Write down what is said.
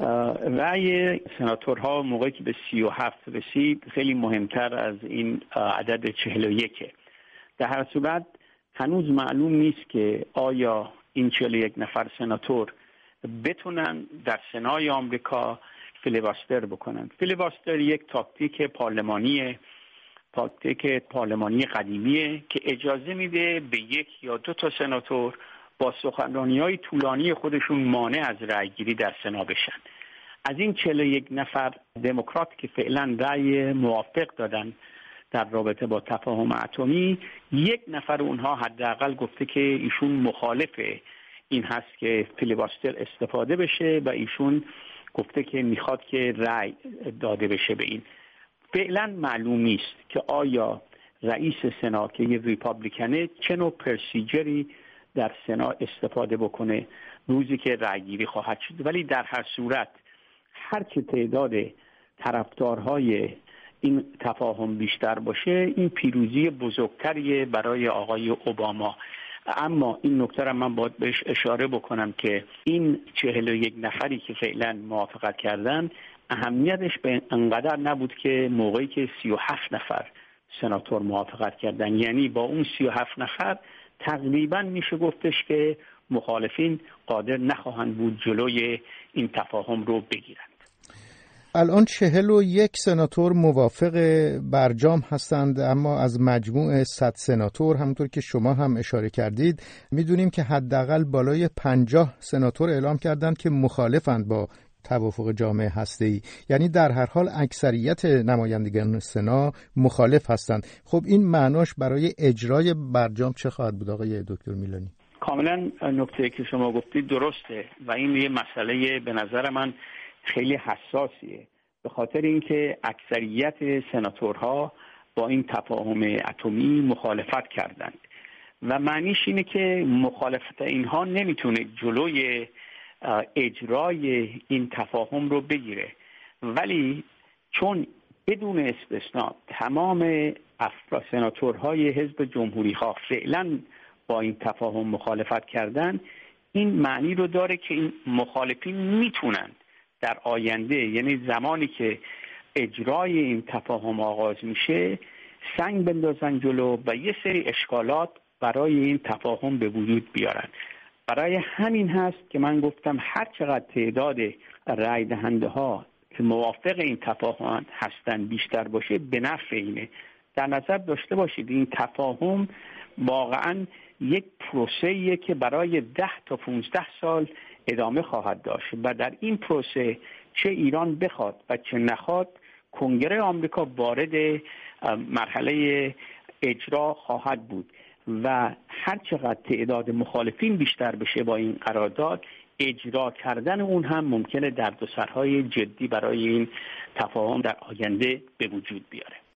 رأی سناتورها موقعی که به 37 رسید خیلی مهمتر از این عدد 41. در هر صورت هنوز معلوم نیست که آیا این 41 نفر سناتور بتونن در سنای آمریکا فیلیباستر بکنن. فیلیباستر یک تاکتیک پارلمانی قدیمیه که اجازه میده به یک یا دو تا سناتور با سخنرانی‌های طولانی خودشون مانع از رأی‌گیری در سنا بشن. از این 41 نفر دموکرات که فعلا رأی موافق دادن در رابطه با تفاهم اتمی، یک نفر اونها حداقل گفته که ایشون مخالف این هست که فیلیباستر استفاده بشه و ایشون گفته که میخواد که رأی داده بشه به این. فعلا معلوم نیست که آیا رئیس سنا که یه ریپابلیکنه چه نوع پروسیجری در سنا استفاده بکنه روزی که رأیگیری خواهد شد. ولی در هر صورت هر چه تعداد طرفدارهای این تفاهم بیشتر باشه، این پیروزی بزرگتریه برای آقای اوباما. اما این نکته را من باید بهش اشاره بکنم که این 41 نفری که فعلا موافقت کردن اهمیتش به انقدر نبود که موقعی که 37 نفر سناتور موافقت کردن، یعنی با اون 37 نفر تقریبا میشه گفتش که مخالفین قادر نخواهند بود جلوی این تفاهم رو بگیرند. الان 41 سناتور موافق برجام هستند، اما از مجموع 100 سناتور همونطور که شما هم اشاره کردید میدونیم که حداقل بالای 50 سناتور اعلام کردند که مخالفند با توافق جامعه هسته‌ای، یعنی در هر حال اکثریت نمایندگان سنا مخالف هستند. خب این معناش برای اجرای برجام چه خواهد بود آقای دکتر میلانی؟ کاملا نکته که شما گفتید درسته و این یه مسئله به نظر من خیلی حساسیه، به خاطر اینکه اکثریت سناتورها با این تفاهم اتمی مخالفت کردند و معنیش اینه که مخالفت اینها نمیتونه جلوی اجرای این تفاهم رو بگیره. ولی چون بدون استثناء تمام سناتورهای حزب جمهوری ها فعلا با این تفاهم مخالفت کردن، این معنی رو داره که این مخالفین میتونن در آینده، یعنی زمانی که اجرای این تفاهم آغاز میشه، سنگ بندازن جلو و یه سری اشکالات برای این تفاهم به وجود بیارن. برای همین هست که من گفتم هر چقدر تعداد رای دهنده ها که موافق این تفاهم هستن بیشتر باشه به نفع اینه. در نظر داشته باشید این تفاهم واقعا یک پروسه‌ایه که برای 10 تا 15 سال ادامه خواهد داشت و در این پروسه چه ایران بخواد و چه نخواد کنگره آمریکا وارد مرحله اجرا خواهد بود و هر چقدر تعداد مخالفین بیشتر بشه با این قرارداد، اجرا کردن اون هم ممکنه دردسرهای جدی برای این تفاهم در آینده به وجود بیاره.